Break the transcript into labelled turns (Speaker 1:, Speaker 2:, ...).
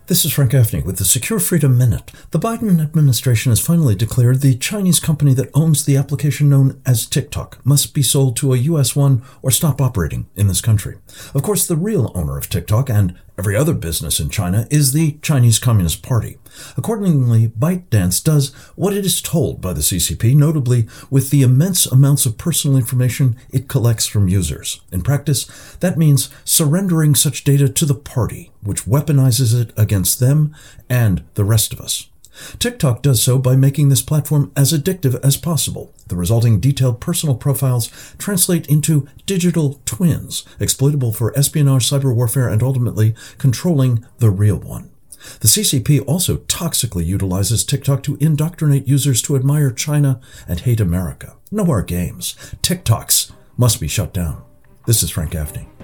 Speaker 1: This is Frank Gaffney with the Secure Freedom Minute. The Biden administration has finally declared the Chinese company that owns the application known as TikTok must be sold to a US one or stop operating in this country. Of course, the real owner of TikTok and every other business in China is the Chinese Communist Party. Accordingly, ByteDance does what it is told by the CCP, notably with the immense amounts of personal information it collects from users. In practice, that means surrendering such data to the party, which weaponizes it against them and the rest of us. TikTok does so by making this platform as addictive as possible. The resulting detailed personal profiles translate into digital twins, exploitable for espionage, cyber warfare, and ultimately controlling the real one. The CCP also toxically utilizes TikTok to indoctrinate users to admire China and hate America. No more games. TikToks must be shut down. This is Frank Gaffney.